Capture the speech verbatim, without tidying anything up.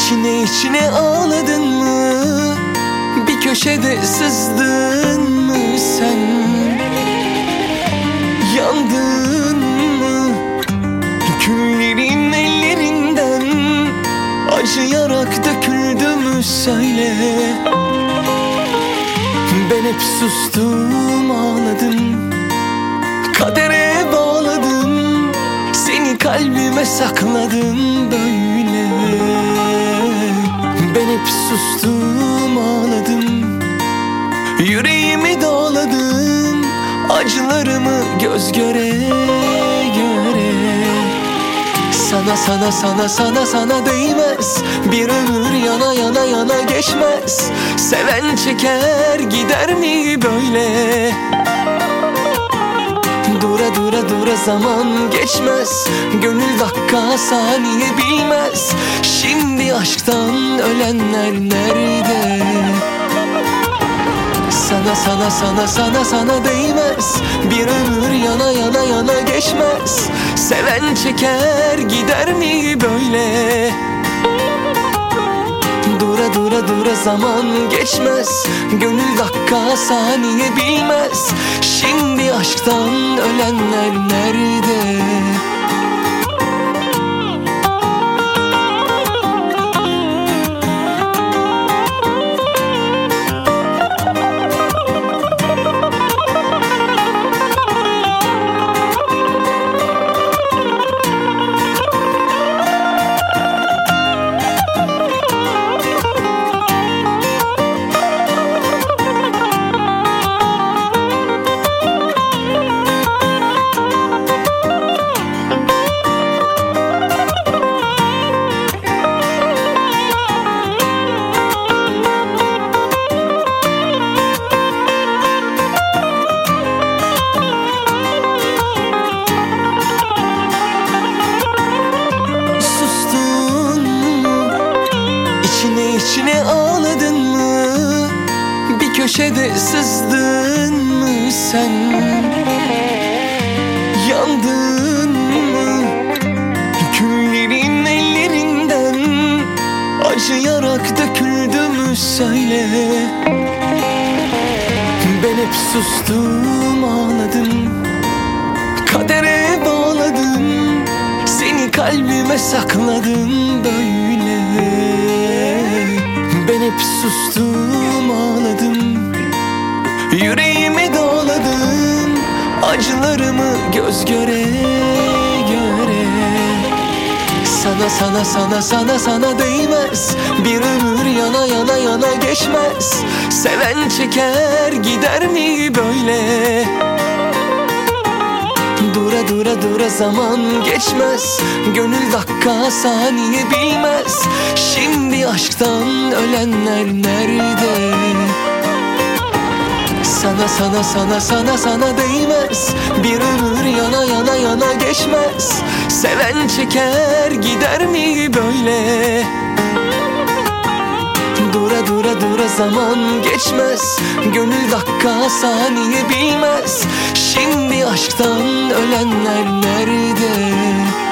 İçine içine ağladın mı? Bir köşede sızdın mı sen? Yandın mı? Küllerin ellerinden acıyarak döküldü mü söyle? Ben hep sustum, ağladım, kadere bağladım, seni kalbime sakladım böyle. Ben hep sustum, ağladım, yüreğimi dağladım, acılarımı göz göre göre. Sana sana sana sana sana değmez, bir ömür yana yana yana geçmez. Seven çeker gider mi böyle? Dura dura dura zaman geçmez, gönül dakika saniye bilmez. Şimdi aşktan ölenler nerede? Sana sana sana sana sana değmez, bir ömür yana yana yana geçmez. Seven çeker gider mi böyle? Dura dura dura zaman geçmez, gönül dakika saniye bilmez. Şimdi aşktan ölenler nerede? İçine ağladın mı? Bir köşede sızdın mı sen? Yandın mı? Küllerin ellerinden acıyarak döküldü mü söyle? Ben hep sustum, ağladım, kadere bağladım, seni kalbime sakladım böyle. Ben hep sustum, ağladım, yüreğimi dağladım, acılarımı göz göre göre. Sana sana sana sana sana değmez, bir ömür yana yana yana geçmez. Seven çeker gider mi böyle? Dura dura dura zaman geçmez, gönül dakika saniye bilmez. Şimdi aşktan ölenler nerede? Sana sana sana sana sana değmez, bir ömür yana yana yana geçmez. Seven çeker gider mi böyle? Dura dura dura zaman geçmez, gönül dakika saniye bilmez. Şimdi aşktan ölenler nerede?